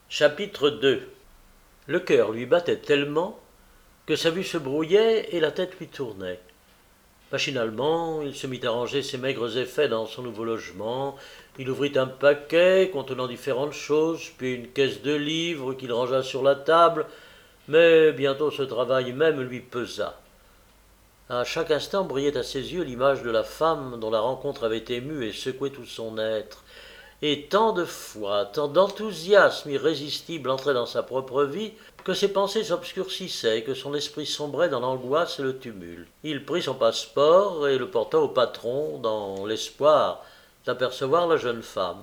Chapitre 2. Le cœur lui battait tellement que sa vue se brouillait et la tête lui tournait. Machinalement, il se mit à ranger ses maigres effets dans son nouveau logement. Il ouvrit un paquet contenant différentes choses, puis une caisse de livres qu'il rangea sur la table, mais bientôt ce travail même lui pesa. À chaque instant brillait à ses yeux l'image de la femme dont la rencontre avait ému et secoué tout son être. Et tant de foi, tant d'enthousiasme irrésistible entrait dans sa propre vie, que ses pensées s'obscurcissaient et que son esprit sombrait dans l'angoisse et le tumulte. Il prit son passeport et le porta au patron, dans l'espoir d'apercevoir la jeune femme.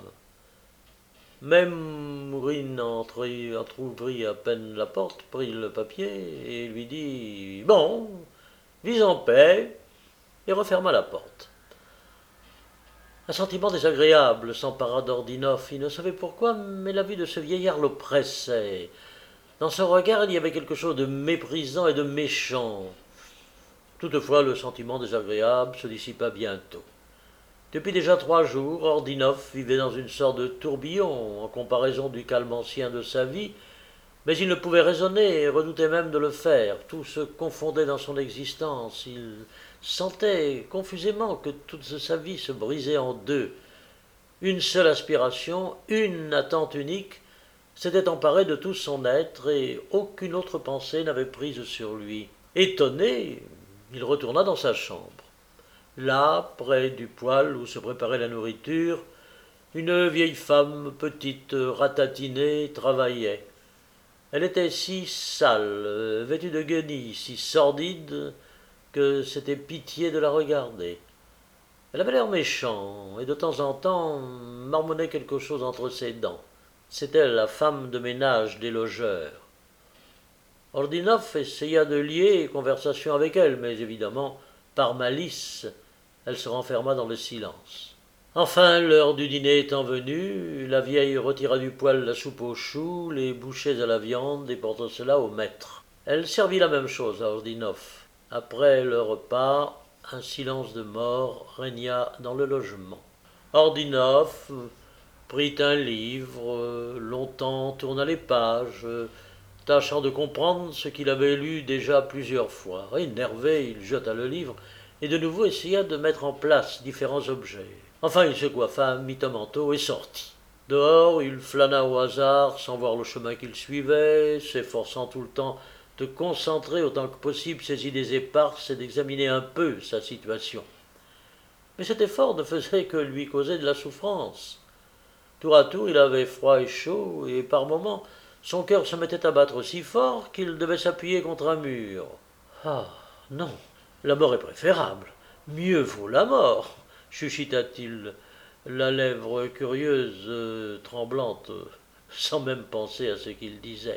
Mais Mourine entr'ouvrit à peine la porte, prit le papier et lui dit « Bon, vis en paix » et referma la porte. Un sentiment désagréable s'empara d'Ordinoff. Il ne savait pourquoi, mais la vue de ce vieillard l'oppressait. Dans son regard, il y avait quelque chose de méprisant et de méchant. Toutefois, le sentiment désagréable se dissipa bientôt. Depuis déjà 3 jours, Ordinoff vivait dans une sorte de tourbillon en comparaison du calme ancien de sa vie, mais il ne pouvait raisonner et redoutait même de le faire. Tout se confondait dans son existence. Il sentait confusément que toute sa vie se brisait en deux. Une seule aspiration, une attente unique, s'était emparée de tout son être et aucune autre pensée n'avait prise sur lui. Étonné, il retourna dans sa chambre. Là, près du poêle où se préparait la nourriture, une vieille femme petite, ratatinée, travaillait. Elle était si sale, vêtue de guenilles, si sordide, que c'était pitié de la regarder. Elle avait l'air méchant, et de temps en temps marmonnait quelque chose entre ses dents. C'était la femme de ménage des logeurs. Ordinoff essaya de lier conversation avec elle, mais évidemment, par malice, elle se renferma dans le silence. Enfin, l'heure du dîner étant venue, la vieille retira du poêle la soupe aux choux, les bouchées à la viande et porta cela au maître. Elle servit la même chose à Ordinoff. Après le repas, un silence de mort régna dans le logement. Ordinoff prit un livre, longtemps tourna les pages, tâchant de comprendre ce qu'il avait lu déjà plusieurs fois. Énervé, il jeta le livre et de nouveau essaya de mettre en place différents objets. Enfin, il se coiffa, mit un manteau et sortit. Dehors, il flâna au hasard, sans voir le chemin qu'il suivait, s'efforçant tout le temps de concentrer autant que possible ses idées éparses et d'examiner un peu sa situation. Mais cet effort ne faisait que lui causer de la souffrance. Tour à tour, il avait froid et chaud, et par moments, son cœur se mettait à battre si fort qu'il devait s'appuyer contre un mur. Ah, non, la mort est préférable. Mieux vaut la mort, chuchota-t-il, la lèvre curieuse, tremblante, sans même penser à ce qu'il disait.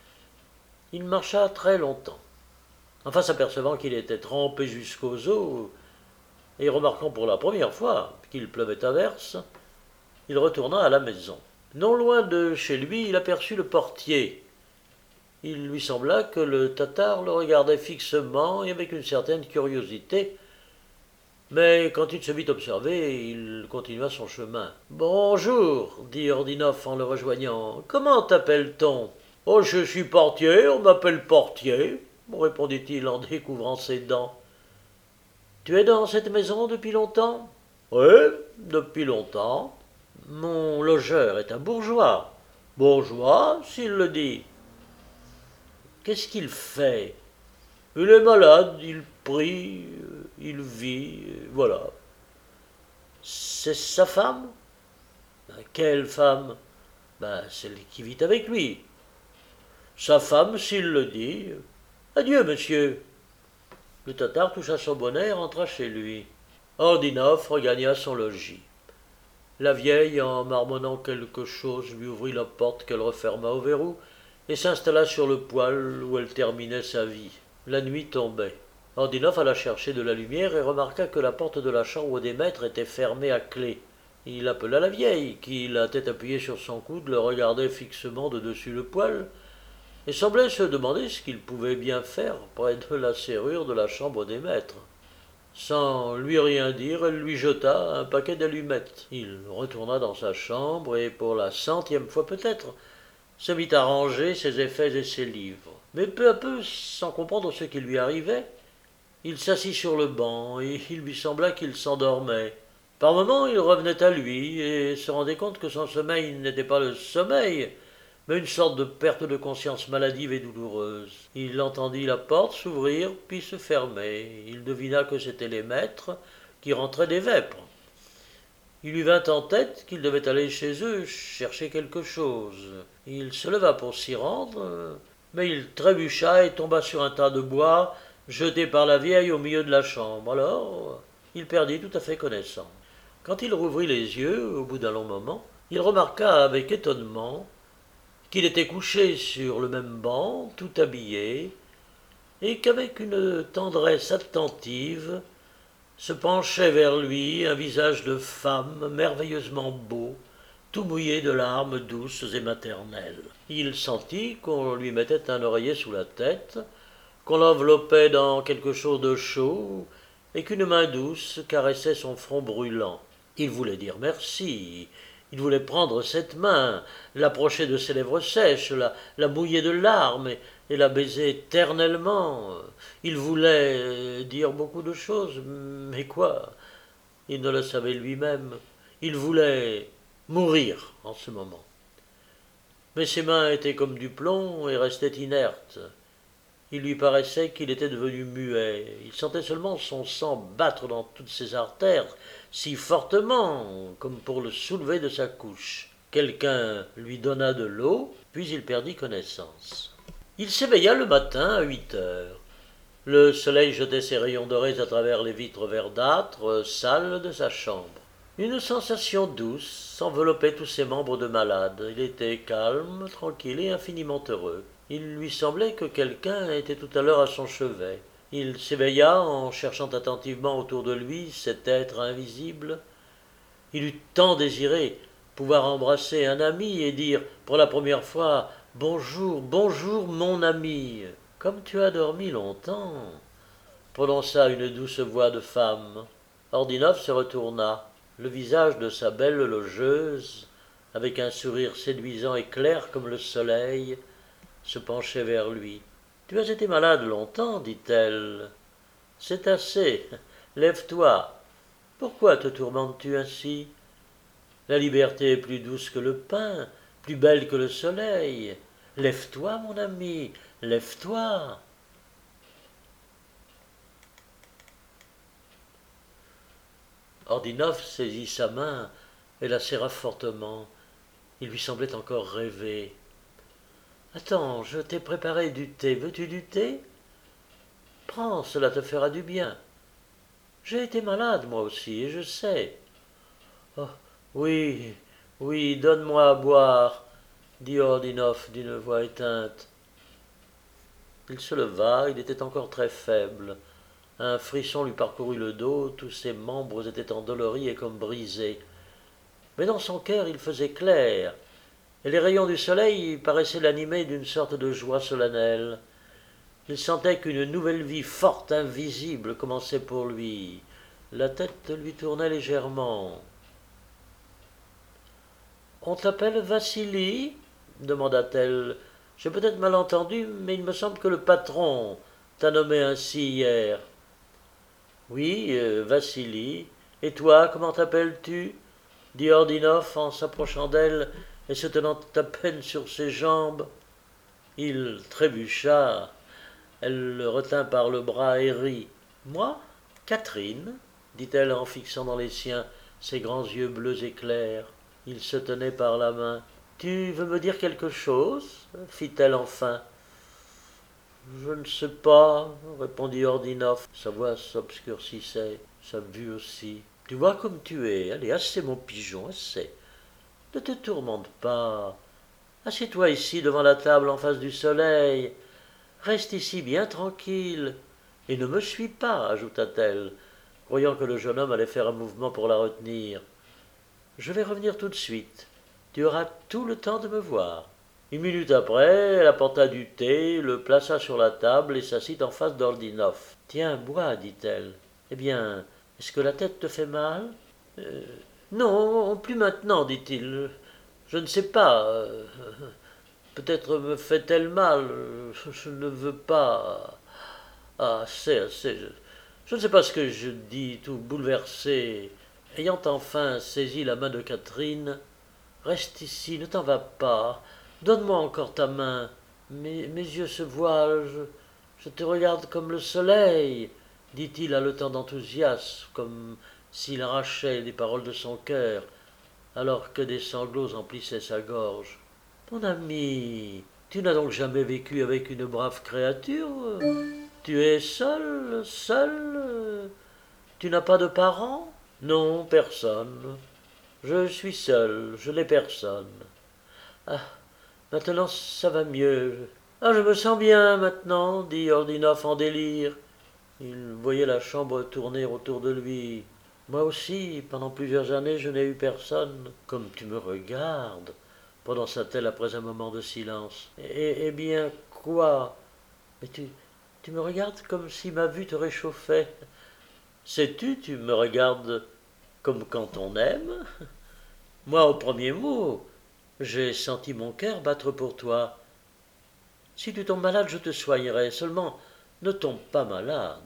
Il marcha très longtemps. Enfin, s'apercevant qu'il était trempé jusqu'aux os, et remarquant pour la première fois qu'il pleuvait à verse, il retourna à la maison. Non loin de chez lui, il aperçut le portier. Il lui sembla que le Tatar le regardait fixement et avec une certaine curiosité, mais quand il se vit observer, il continua son chemin. « Bonjour, dit Ordinoff en le rejoignant. Comment t'appelle-t-on ? Oh, je suis portier, on m'appelle portier, répondit-il en découvrant ses dents. Tu es dans cette maison depuis longtemps ? Oui, depuis longtemps. Mon logeur est un bourgeois. Bourgeois, s'il le dit. Qu'est-ce qu'il fait ? Il est malade, il prie, il vit, voilà. C'est sa femme ? Quelle femme ? Celle qui vit avec lui. Sa femme, s'il le dit. Adieu, monsieur. Le Tatar toucha son bonnet et rentra chez lui. Ordinoff regagna son logis. La vieille, en marmonnant quelque chose, lui ouvrit la porte qu'elle referma au verrou et s'installa sur le poêle où elle terminait sa vie. La nuit tombait. Ordinoff alla chercher de la lumière et remarqua que la porte de la chambre des maîtres était fermée à clé. Il appela la vieille, qui, la tête appuyée sur son coude, le regardait fixement de dessus le poêle, et semblait se demander ce qu'il pouvait bien faire près de la serrure de la chambre des maîtres. Sans lui rien dire, elle lui jeta un paquet d'allumettes. Il retourna dans sa chambre et, pour la 100e fois peut-être, se mit à ranger ses effets et ses livres. Mais peu à peu, sans comprendre ce qui lui arrivait, il s'assit sur le banc et il lui sembla qu'il s'endormait. Par moments, il revenait à lui et se rendait compte que son sommeil n'était pas le sommeil, mais une sorte de perte de conscience maladive et douloureuse. Il entendit la porte s'ouvrir puis se fermer. Il devina que c'étaient les maîtres qui rentraient des vêpres. Il lui vint en tête qu'il devait aller chez eux chercher quelque chose. Il se leva pour s'y rendre, mais il trébucha et tomba sur un tas de bois jeté par la vieille au milieu de la chambre. Alors, il perdit tout à fait connaissance. Quand il rouvrit les yeux, au bout d'un long moment, il remarqua avec étonnement qu'il était couché sur le même banc, tout habillé, et qu'avec une tendresse attentive se penchait vers lui un visage de femme merveilleusement beau, tout mouillé de larmes douces et maternelles. Il sentit qu'on lui mettait un oreiller sous la tête, qu'on l'enveloppait dans quelque chose de chaud, et qu'une main douce caressait son front brûlant. Il voulait dire merci, il voulait prendre cette main, l'approcher de ses lèvres sèches, la mouiller de larmes et la baiser éternellement. Il voulait dire beaucoup de choses, mais quoi? Il ne le savait lui-même. Il voulait mourir en ce moment. Mais ses mains étaient comme du plomb et restaient inertes. Il lui paraissait qu'il était devenu muet. Il sentait seulement son sang battre dans toutes ses artères si fortement comme pour le soulever de sa couche. Quelqu'un lui donna de l'eau, puis il perdit connaissance. Il s'éveilla le matin à 8 heures. Le soleil jetait ses rayons dorés à travers les vitres verdâtres, sales de sa chambre. Une sensation douce enveloppait tous ses membres de malade. Il était calme, tranquille et infiniment heureux. Il lui semblait que quelqu'un était tout à l'heure à son chevet. Il s'éveilla en cherchant attentivement autour de lui cet être invisible. Il eut tant désiré pouvoir embrasser un ami et dire pour la première fois « Bonjour, bonjour mon ami !»« Comme tu as dormi longtemps !» prononça une douce voix de femme. Ordinoff se retourna. Le visage de sa belle logeuse, avec un sourire séduisant et clair comme le soleil, se penchait vers lui. « Tu as été malade longtemps, dit-elle. C'est assez. Lève-toi. Pourquoi te tourmentes-tu ainsi? La liberté est plus douce que le pain, plus belle que le soleil. Lève-toi, mon ami, lève-toi. » Ordinoff saisit sa main et la serra fortement. Il lui semblait encore rêver. « Attends, je t'ai préparé du thé. Veux-tu du thé? Prends, cela te fera du bien. J'ai été malade, moi aussi, et je sais. »« Oh, oui, oui, donne-moi à boire, » dit Ordinoff d'une voix éteinte. Il se leva, il était encore très faible. Un frisson lui parcourut le dos, tous ses membres étaient endoloris et comme brisés. Mais dans son cœur il faisait clair, et les rayons du soleil paraissaient l'animer d'une sorte de joie solennelle. Il sentait qu'une nouvelle vie forte, invisible, commençait pour lui. La tête lui tournait légèrement. « On t'appelle Vassili ?» demanda-t-elle. « J'ai peut-être mal entendu, mais il me semble que le patron t'a nommé ainsi hier. »« Oui, Vassili. Et toi, comment t'appelles-tu » dit Ordinoff en s'approchant d'elle et se tenant à peine sur ses jambes. Il trébucha. Elle le retint par le bras et rit. « Moi, Catherine, » dit-elle en fixant dans les siens ses grands yeux bleus et clairs. Il se tenait par la main. « Tu veux me dire quelque chose ?» fit-elle enfin. « Je ne sais pas, » répondit Ordinoff. Sa voix s'obscurcissait, sa vue aussi. « Tu vois comme tu es. Allez, assez mon pigeon, assez. Ne te tourmente pas. Assieds-toi ici devant la table en face du soleil. Reste ici bien tranquille. Et ne me suis pas, ajouta-t-elle, croyant que le jeune homme allait faire un mouvement pour la retenir. Je vais revenir tout de suite. Tu auras tout le temps de me voir. » Une minute après, elle apporta du thé, le plaça sur la table et s'assit en face d'Ordinoff. « Tiens, bois, dit-elle. Eh bien, est-ce que la tête te fait mal ?»« Non, plus maintenant, dit-il. Je ne sais pas. peut-être me fait-elle mal, je ne veux pas. Ah, assez, assez. Je ne sais pas ce que je dis, tout bouleversé. Ayant enfin saisi la main de Catherine, reste ici, ne t'en vas pas. Donne-moi encore ta main. Mes yeux se voilent, je te regarde comme le soleil, dit-il haletant d'enthousiasme, comme s'il arrachait les paroles de son cœur, alors que des sanglots emplissaient sa gorge. Mon ami, tu n'as donc jamais vécu avec une brave créature? Tu es seul, seul? Tu n'as pas de parents? Non, personne. Je suis seul, je n'ai personne. Ah, maintenant ça va mieux. Ah, je me sens bien maintenant, dit Ordinoff en délire. Il voyait la chambre tourner autour de lui. Moi aussi, pendant plusieurs années, je n'ai eu personne. Comme tu me regardes, prononça-t-elle après un moment de silence. Eh bien, quoi? Mais tu me regardes comme si ma vue te réchauffait. Sais-tu, tu me regardes comme quand on aime? Moi, au premier mot, j'ai senti mon cœur battre pour toi. Si tu tombes malade, je te soignerai. Seulement, ne tombe pas malade.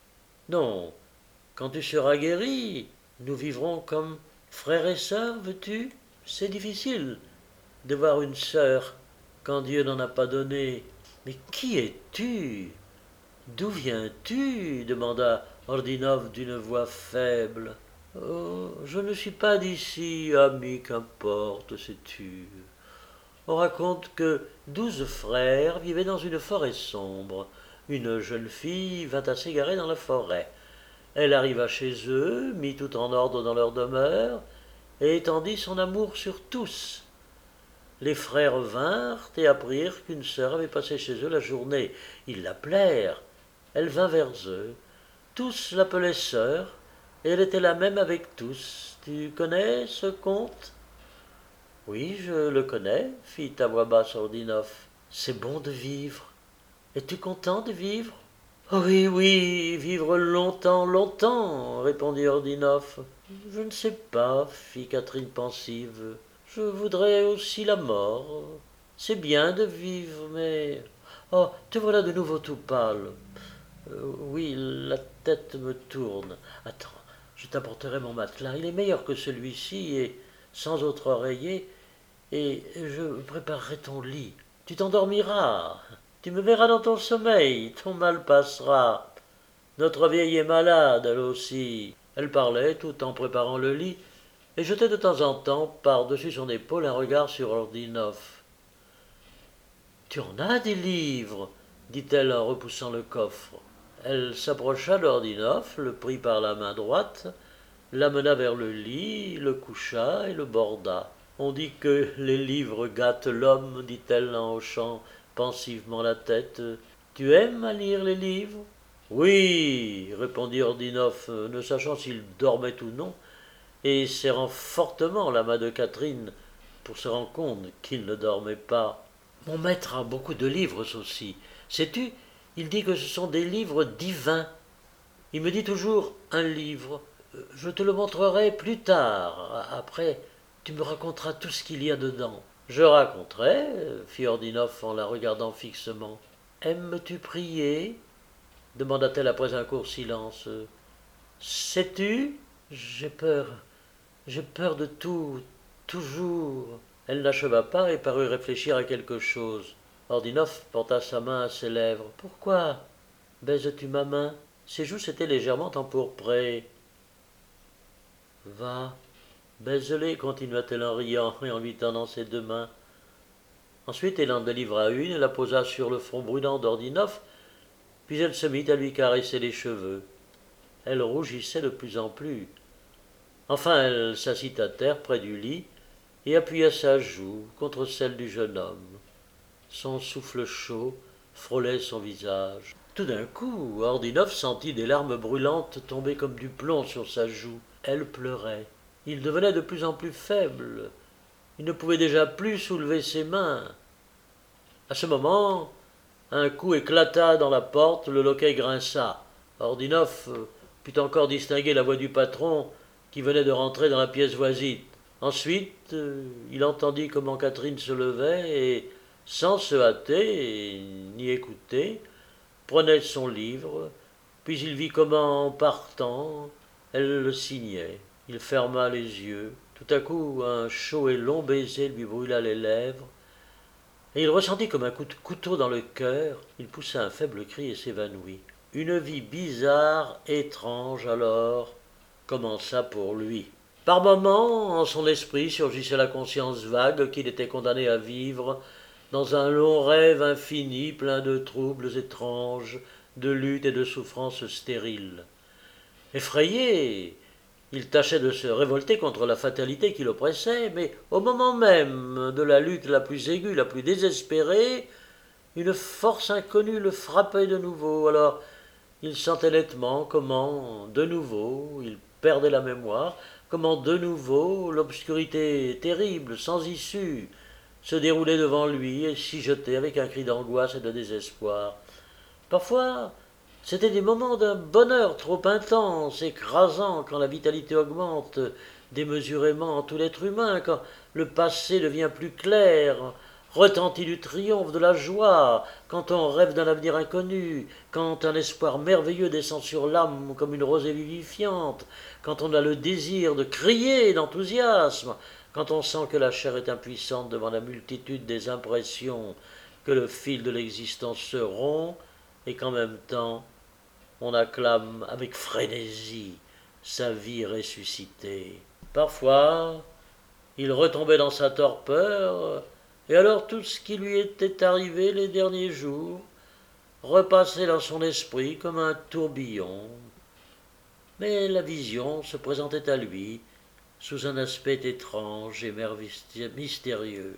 Non, quand tu seras guéri, nous vivrons comme frères et sœurs, veux-tu? C'est difficile de voir une sœur quand Dieu n'en a pas donné. Mais qui es-tu? D'où viens-tu? Demanda Ordinov d'une voix faible. Oh, je ne suis pas d'ici, ami, qu'importe, sais-tu. On raconte que 12 frères vivaient dans une forêt sombre. Une jeune fille vint à s'égarer dans la forêt. Elle arriva chez eux, mit tout en ordre dans leur demeure, et étendit son amour sur tous. Les frères vinrent et apprirent qu'une sœur avait passé chez eux la journée. Ils l'appelèrent. Elle vint vers eux. Tous l'appelaient sœur, et elle était la même avec tous. Tu connais ce conte? Oui, je le connais, fit à voix basse Ordinoff. C'est bon de vivre. Es-tu content de vivre? Oh oui, oui, vivre longtemps, longtemps, répondit Ordinoff. Je ne sais pas, fit Catherine pensive. Je voudrais aussi la mort. C'est bien de vivre, mais... Oh, te voilà de nouveau tout pâle. Oui, la tête me tourne. Attends, je t'apporterai mon matelas. Il est meilleur que celui-ci et sans autre oreiller, et je préparerai ton lit. Tu t'endormiras. Tu me verras dans ton sommeil. Ton mal passera. Notre vieille est malade, elle aussi. Elle parlait tout en préparant le lit et jetait de temps en temps par-dessus son épaule un regard sur Ordinoff. Tu en as des livres, dit-elle en repoussant le coffre. Elle s'approcha d'Ordinoff, le prit par la main droite, l'amena vers le lit, le coucha et le borda. On dit que les livres gâtent l'homme, dit-elle en hochant pensivement la tête. Tu aimes à lire les livres? Oui, répondit Ordinoff, ne sachant s'il dormait ou non, et serrant fortement la main de Catherine pour se rendre compte qu'il ne dormait pas. Mon maître a beaucoup de livres aussi. Sais-tu, il dit que ce sont des livres divins. Il me dit toujours un livre. Je te le montrerai plus tard. Après, tu me raconteras tout ce qu'il y a dedans. Je raconterai, fit Ordinoff en la regardant fixement. Aimes-tu prier? Demanda-t-elle après un court silence. Sais-tu? J'ai peur de tout, toujours. Elle n'acheva pas et parut réfléchir à quelque chose. Ordinoff porta sa main à ses lèvres. Pourquoi baises-tu ma main? Ses joues s'étaient légèrement empourprées. Va, baise-les, continua-t-elle en riant et en lui tendant ses deux mains. Ensuite, elle en délivra une et la posa sur le front brûlant d'Ordinoff, puis elle se mit à lui caresser les cheveux. Elle rougissait de plus en plus. Enfin, elle s'assit à terre près du lit et appuya sa joue contre celle du jeune homme. Son souffle chaud frôlait son visage. Tout d'un coup, Ordinoff sentit des larmes brûlantes tomber comme du plomb sur sa joue. Elle pleurait. Il devenait de plus en plus faible. Il ne pouvait déjà plus soulever ses mains. À ce moment, un coup éclata dans la porte, le loquet grinça. Ordinoff put encore distinguer la voix du patron qui venait de rentrer dans la pièce voisine. Ensuite, il entendit comment Catherine se levait et, sans se hâter ni écouter, prenait son livre, puis il vit comment, en partant, elle le signait. Il ferma les yeux. Tout à coup, un chaud et long baiser lui brûla les lèvres, et il ressentit comme un coup de couteau dans le cœur. Il poussa un faible cri et s'évanouit. Une vie bizarre, étrange alors, commença pour lui. Par moments, en son esprit surgissait la conscience vague qu'il était condamné à vivre dans un long rêve infini plein de troubles étranges, de luttes et de souffrances stériles. Effrayé, il tâchait de se révolter contre la fatalité qui l'oppressait, mais au moment même de la lutte la plus aiguë, la plus désespérée, une force inconnue le frappait de nouveau. Alors il sentait nettement comment, de nouveau, il perdait la mémoire, comment de nouveau l'obscurité terrible, sans issue, se déroulait devant lui et s'y jetait avec un cri d'angoisse et de désespoir. Parfois, c'était des moments d'un bonheur trop intense, écrasant, quand la vitalité augmente démesurément en tout l'être humain, quand le passé devient plus clair, retentit du triomphe, de la joie, quand on rêve d'un avenir inconnu, quand un espoir merveilleux descend sur l'âme comme une rosée vivifiante, quand on a le désir de crier d'enthousiasme, quand on sent que la chair est impuissante devant la multitude des impressions, que le fil de l'existence se rompt, et qu'en même temps on acclame avec frénésie sa vie ressuscitée. Parfois, il retombait dans sa torpeur, et alors tout ce qui lui était arrivé les derniers jours repassait dans son esprit comme un tourbillon. Mais la vision se présentait à lui sous un aspect étrange et mystérieux.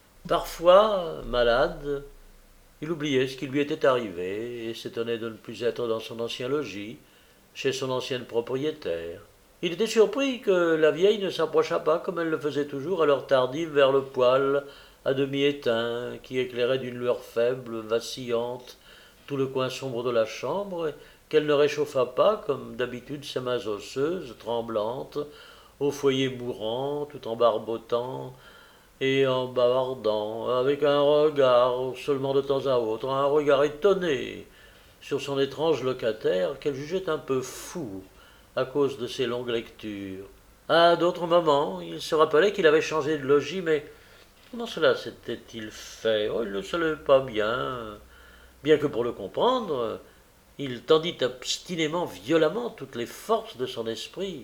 Parfois, malade, il oubliait ce qui lui était arrivé et s'étonnait de ne plus être dans son ancien logis, chez son ancienne propriétaire. Il était surpris que la vieille ne s'approchât pas comme elle le faisait toujours à l'heure tardive vers le poêle à demi éteint qui éclairait d'une lueur faible, vacillante, tout le coin sombre de la chambre, et qu'elle ne réchauffa pas comme d'habitude ses mains osseuses, tremblantes, au foyer mourant, tout en barbotant et en bavardant, avec un regard seulement de temps à autre, un regard étonné sur son étrange locataire qu'elle jugeait un peu fou à cause de ses longues lectures. À d'autres moments, il se rappelait qu'il avait changé de logis, mais comment cela s'était-il fait? Oh, il ne savait pas bien que pour le comprendre, il tendit obstinément, violemment toutes les forces de son esprit.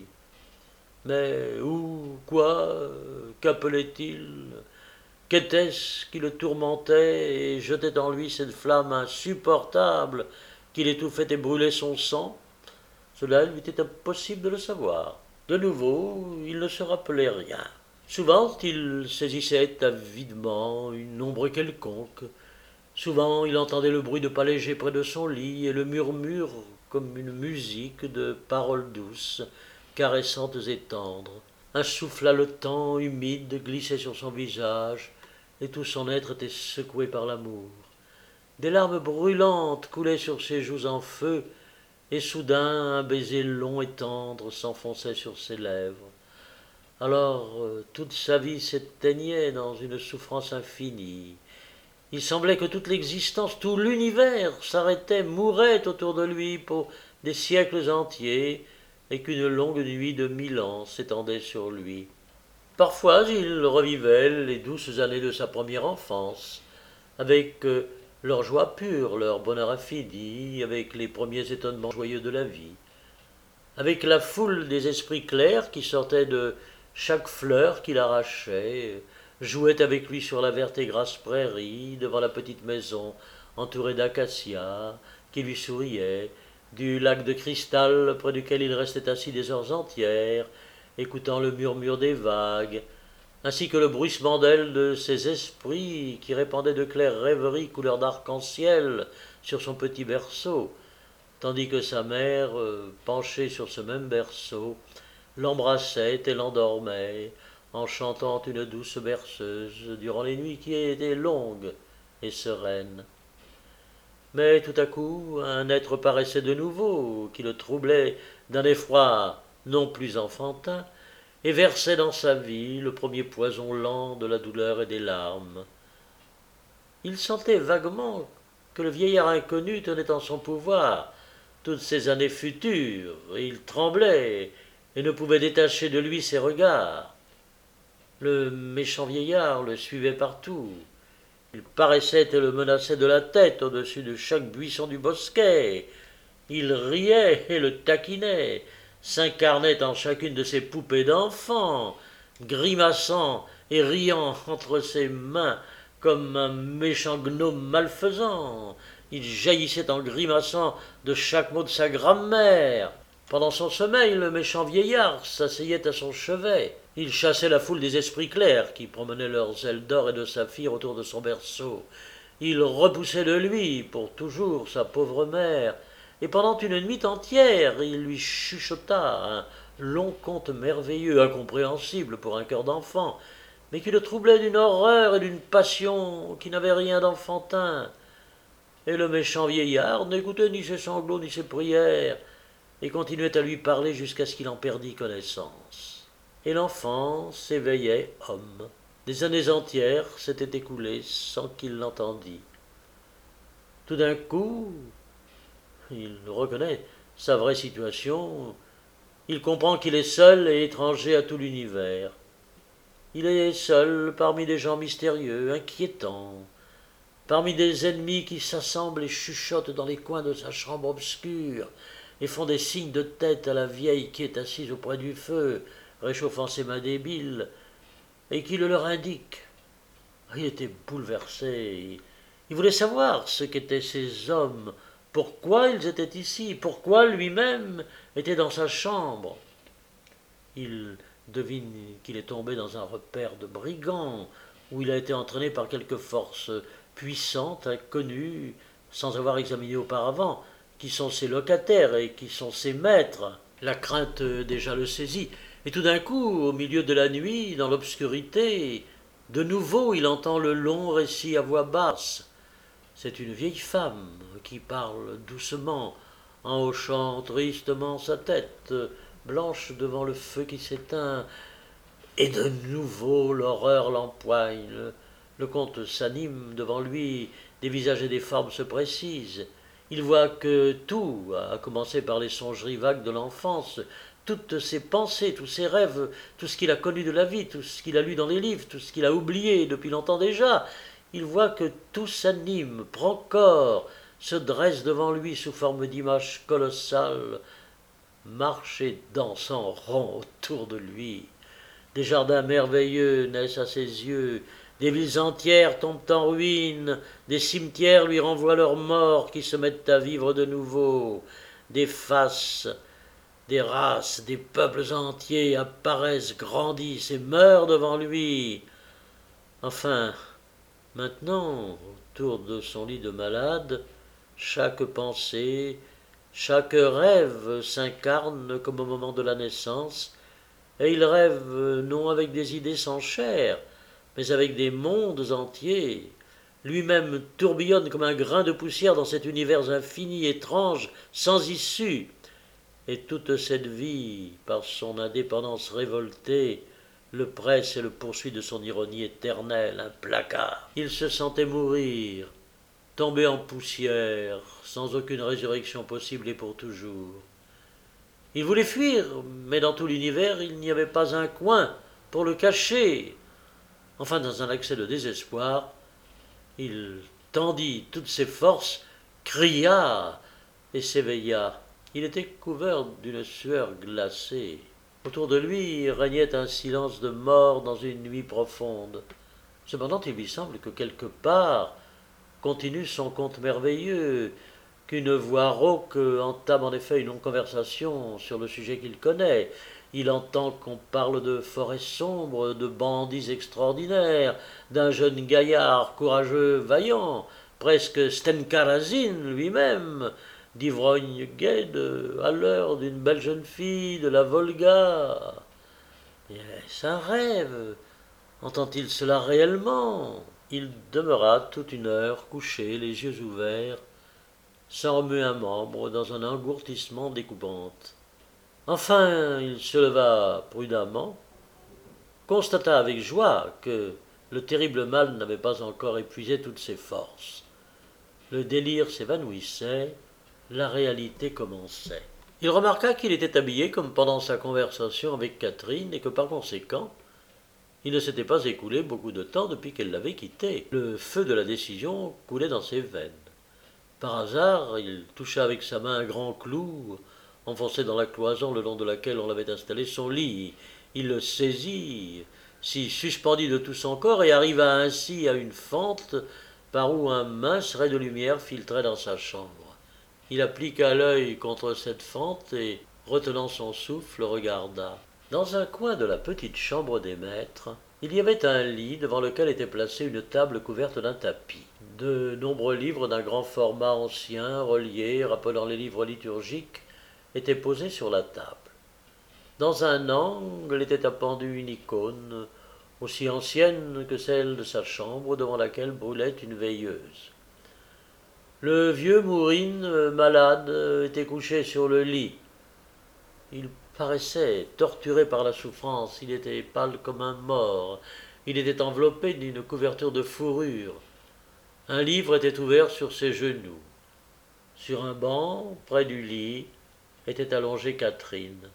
Mais où, quoi, qu'appelait-il? Qu'était-ce qui le tourmentait et jetait en lui cette flamme insupportable qui l'étouffait et brûlait son sang? Cela lui était impossible de le savoir. De nouveau, il ne se rappelait rien. Souvent, il saisissait avidement une ombre quelconque. Souvent, il entendait le bruit de pas légers près de son lit et le murmure comme une musique de paroles douces, caressantes et tendres. Un souffle haletant, humide, glissait sur son visage, et tout son être était secoué par l'amour. Des larmes brûlantes coulaient sur ses joues en feu, et soudain un baiser long et tendre s'enfonçait sur ses lèvres. Alors toute sa vie s'éteignait dans une souffrance infinie. Il semblait que toute l'existence, tout l'univers s'arrêtait, mourait autour de lui pour des siècles entiers, et qu'une longue nuit de 1000 ans s'étendait sur lui. Parfois il revivait les douces années de sa première enfance, avec leur joie pure, leur bonheur infini, avec les premiers étonnements joyeux de la vie, avec la foule des esprits clairs qui sortaient de chaque fleur qu'il arrachait, jouait avec lui sur la verte et grasse prairie, devant la petite maison entourée d'acacias, qui lui souriait, du lac de cristal près duquel il restait assis des heures entières, écoutant le murmure des vagues, ainsi que le bruissement d'ailes de ces esprits qui répandaient de claires rêveries couleur d'arc-en-ciel sur son petit berceau, tandis que sa mère, penchée sur ce même berceau, l'embrassait et l'endormait, en chantant une douce berceuse durant les nuits qui étaient longues et sereines. Mais tout à coup, un être paraissait de nouveau, qui le troublait d'un effroi non plus enfantin, et versait dans sa vie le premier poison lent de la douleur et des larmes. Il sentait vaguement que le vieillard inconnu tenait en son pouvoir toutes ces années futures, et il tremblait et ne pouvait détacher de lui ses regards. Le méchant vieillard le suivait partout. Il paraissait et le menaçait de la tête au-dessus de chaque buisson du bosquet. Il riait et le taquinait, s'incarnait en chacune de ses poupées d'enfants, grimaçant et riant entre ses mains comme un méchant gnome malfaisant. Il jaillissait en grimaçant de chaque mot de sa grammaire. Pendant son sommeil, le méchant vieillard s'asseyait à son chevet. Il chassait la foule des esprits clairs qui promenaient leurs ailes d'or et de saphir autour de son berceau. Il repoussait de lui, pour toujours, sa pauvre mère, et pendant une nuit entière, il lui chuchota un long conte merveilleux, incompréhensible pour un cœur d'enfant, mais qui le troublait d'une horreur et d'une passion qui n'avaient rien d'enfantin. Et le méchant vieillard n'écoutait ni ses sanglots ni ses prières, et continuait à lui parler jusqu'à ce qu'il en perdît connaissance. Et l'enfant s'éveillait homme. Des années entières s'étaient écoulées sans qu'il l'entendît. Tout d'un coup, il reconnaît sa vraie situation, il comprend qu'il est seul et étranger à tout l'univers. Il est seul parmi des gens mystérieux, inquiétants, parmi des ennemis qui s'assemblent et chuchotent dans les coins de sa chambre obscure et font des signes de tête à la vieille qui est assise auprès du feu, réchauffant ses mains débiles, et qui le leur indique. Il était bouleversé. Il voulait savoir ce qu'étaient ces hommes, pourquoi ils étaient ici, pourquoi lui-même était dans sa chambre. Il devine qu'il est tombé dans un repère de brigands, où il a été entraîné par quelque force puissante, inconnue, sans avoir examiné auparavant, qui sont ses locataires et qui sont ses maîtres. La crainte déjà le saisit, et tout d'un coup, au milieu de la nuit, dans l'obscurité, de nouveau il entend le long récit à voix basse. C'est une vieille femme qui parle doucement, en hochant tristement sa tête, blanche devant le feu qui s'éteint, et de nouveau l'horreur l'empoigne. Le comte s'anime devant lui, des visages et des formes se précisent. Il voit que tout, à commencer par les songeries vagues de l'enfance, toutes ses pensées, tous ses rêves, tout ce qu'il a connu de la vie, tout ce qu'il a lu dans les livres, tout ce qu'il a oublié depuis longtemps déjà, il voit que tout s'anime, prend corps, se dresse devant lui sous forme d'images colossales, marche et danse en rond autour de lui. Des jardins merveilleux naissent à ses yeux, des villes entières tombent en ruine, des cimetières lui renvoient leurs morts qui se mettent à vivre de nouveau, des faces, des races, des peuples entiers apparaissent, grandissent et meurent devant lui. Enfin, maintenant, autour de son lit de malade, chaque pensée, chaque rêve s'incarne comme au moment de la naissance, et il rêve non avec des idées sans chair, mais avec des mondes entiers. Lui-même tourbillonne comme un grain de poussière dans cet univers infini, étrange, sans issue. Et toute cette vie, par son indépendance révoltée, le presse et le poursuit de son ironie éternelle, implacable. Il se sentait mourir, tomber en poussière, sans aucune résurrection possible et pour toujours. Il voulait fuir, mais dans tout l'univers, il n'y avait pas un coin pour le cacher. Enfin, dans un accès de désespoir, il tendit toutes ses forces, cria et s'éveilla. Il était couvert d'une sueur glacée. Autour de lui régnait un silence de mort dans une nuit profonde. Cependant, il lui semble que quelque part continue son conte merveilleux, qu'une voix rauque entame en effet une longue conversation sur le sujet qu'il connaît. Il entend qu'on parle de forêts sombres, de bandits extraordinaires, d'un jeune gaillard courageux, vaillant, presque Stenka Razine lui-même, d'ivrogne gaie à l'heure d'une belle jeune fille de la Volga. Est-ce un rêve? Entend-il cela réellement? Il demeura toute une heure couché, les yeux ouverts, sans remuer un membre, dans un engourdissement d'épouvante. Enfin, il se leva prudemment, constata avec joie que le terrible mal n'avait pas encore épuisé toutes ses forces. Le délire s'évanouissait, la réalité commençait. Il remarqua qu'il était habillé comme pendant sa conversation avec Catherine et que par conséquent, il ne s'était pas écoulé beaucoup de temps depuis qu'elle l'avait quitté. Le feu de la décision coulait dans ses veines. Par hasard, il toucha avec sa main un grand clou, enfoncé dans la cloison le long de laquelle on l'avait installé son lit. Il le saisit, s'y suspendit de tout son corps et arriva ainsi à une fente par où un mince ray de lumière filtrait dans sa chambre. Il appliqua l'œil contre cette fente et, retenant son souffle, regarda. Dans un coin de la petite chambre des maîtres, il y avait un lit devant lequel était placée une table couverte d'un tapis. De nombreux livres d'un grand format ancien, reliés, rappelant les livres liturgiques, étaient posés sur la table. Dans un angle était appendue une icône, aussi ancienne que celle de sa chambre devant laquelle brûlait une veilleuse. Le vieux Mourine, malade, était couché sur le lit. Il paraissait torturé par la souffrance, il était pâle comme un mort, il était enveloppé d'une couverture de fourrure. Un livre était ouvert sur ses genoux. Sur un banc, près du lit, était allongée Catherine.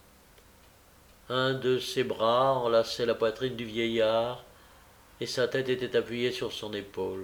Un de ses bras enlaçait la poitrine du vieillard, et sa tête était appuyée sur son épaule.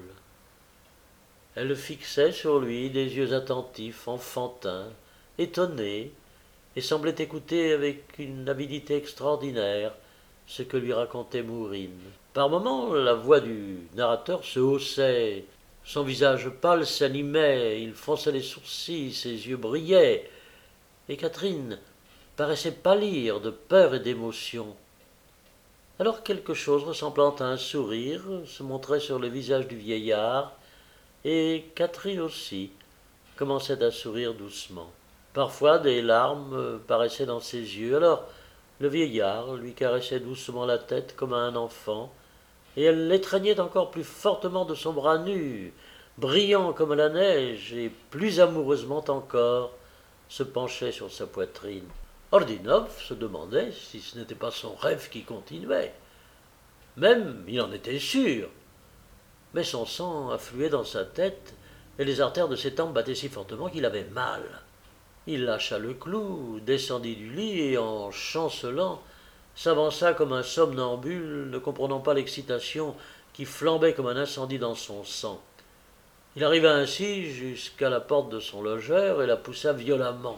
Elle fixait sur lui des yeux attentifs, enfantins, étonnés, et semblait écouter avec une avidité extraordinaire ce que lui racontait Mourine. Par moments, la voix du narrateur se haussait, son visage pâle s'animait, il fronçait les sourcils, ses yeux brillaient, et Catherine paraissait pâlir de peur et d'émotion. Alors quelque chose ressemblant à un sourire se montrait sur le visage du vieillard, et Catherine aussi commençait à sourire doucement. Parfois des larmes paraissaient dans ses yeux, alors le vieillard lui caressait doucement la tête comme à un enfant, et elle l'étreignait encore plus fortement de son bras nu, brillant comme la neige, et plus amoureusement encore, se penchait sur sa poitrine. Ordinov se demandait si ce n'était pas son rêve qui continuait. Même, il en était sûr. Mais son sang affluait dans sa tête, et les artères de ses tempes battaient si fortement qu'il avait mal. Il lâcha le clou, descendit du lit et, en chancelant, s'avança comme un somnambule, ne comprenant pas l'excitation qui flambait comme un incendie dans son sang. Il arriva ainsi jusqu'à la porte de son logeur et la poussa violemment.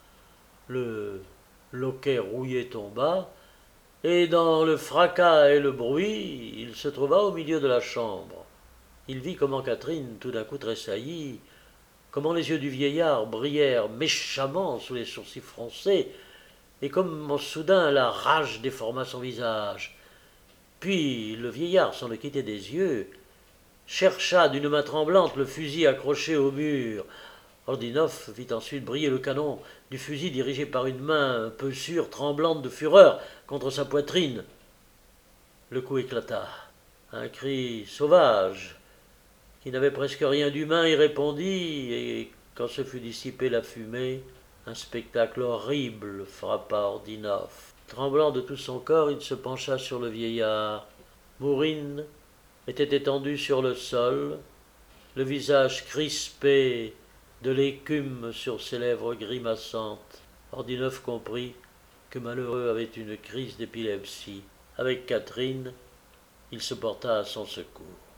Le loquet rouillé tomba, et dans le fracas et le bruit, il se trouva au milieu de la chambre. Il vit comment Catherine, tout d'un coup tressaillit, comment les yeux du vieillard brillèrent méchamment sous les sourcils froncés, et comment soudain la rage déforma son visage. Puis le vieillard, sans le quitter des yeux, chercha d'une main tremblante le fusil accroché au mur. Ordinov vit ensuite briller le canon du fusil dirigé par une main un peu sûre, tremblante de fureur, contre sa poitrine. Le coup éclata. Un cri sauvage, qui n'avait presque rien d'humain, y répondit, et quand se fut dissipée la fumée, un spectacle horrible frappa Ordinov. Tremblant de tout son corps, il se pencha sur le vieillard. Mourine était étendu sur le sol, le visage crispé, de l'écume sur ses lèvres grimaçantes. Ordinov comprit que malheureux avait une crise d'épilepsie. Avec Catherine, il se porta à son secours.